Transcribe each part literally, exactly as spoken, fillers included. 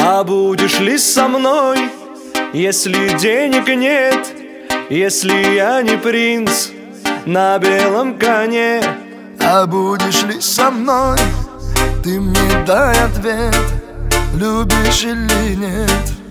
А будешь ли со мной, если денег нет, если я не принц на белом коне? А будешь ли со мной, ты мне дай ответ, любишь или нет?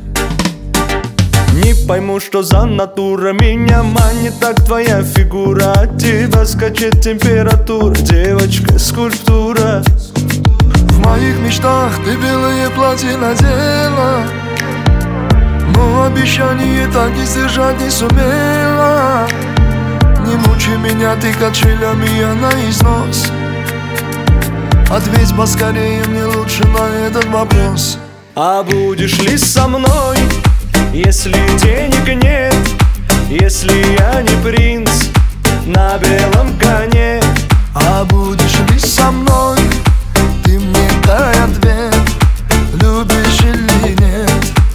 Не пойму, что за натура меня манит так твоя фигура. От тебя скачет температура, девочка, скульптура. В моих мечтах ты белые платья надела, но обещание так и сдержать не сумела. Не мучи меня ты качелями, я на износ. Ответь поскорее мне лучше на этот вопрос. А будешь ли со мной, если денег нет, если я не принц на белом коне? А будешь ли со мной, ты мне дай ответ, любишь или нет?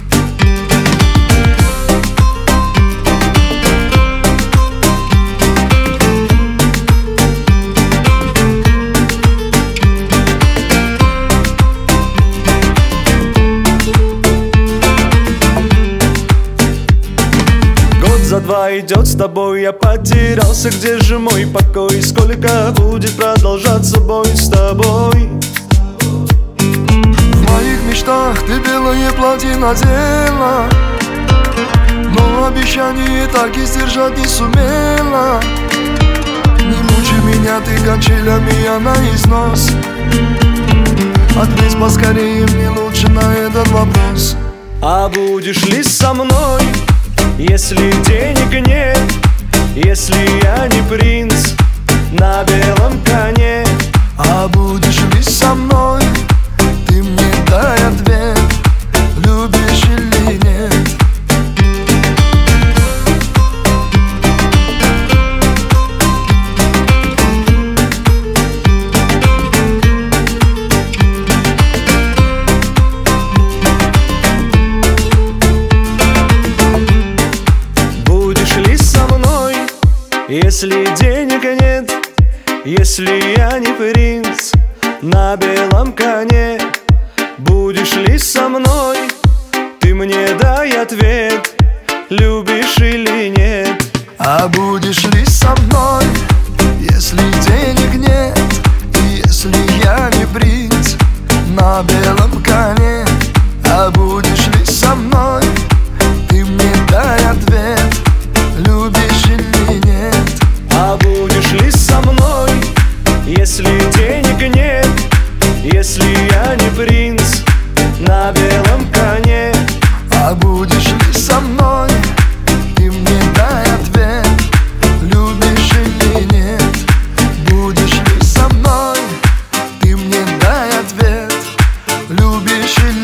За два идет с тобой, я потерялся, где же мой покой? Сколько будет продолжаться бой с тобой? В моих мечтах ты белое платье надела, но обещание так и сдержать не сумела. Не мучи меня ты качелями, я на износ. Ответь поскорее мне лучше на этот вопрос. А будешь ли со мной, если денег нет, если я не принц на белом коне? А будешь ли со мной, ты мне дай ответ, любишь или нет? Если денег нет, если я не принц на белом коне? Будешь ли со мной, ты мне дай ответ, любишь или нет? А будешь ли со мной, если денег нет, и если я не принц на белом коне? А будешь ли со мной, ты мне дай ответ, любишь или нет? А будешь ли со мной, если денег нет, если я не принц на белом коне? А будешь ли со мной, ты мне дай ответ, любишь или нет? Будешь ли со мной, ты мне дай ответ, любишь или нет?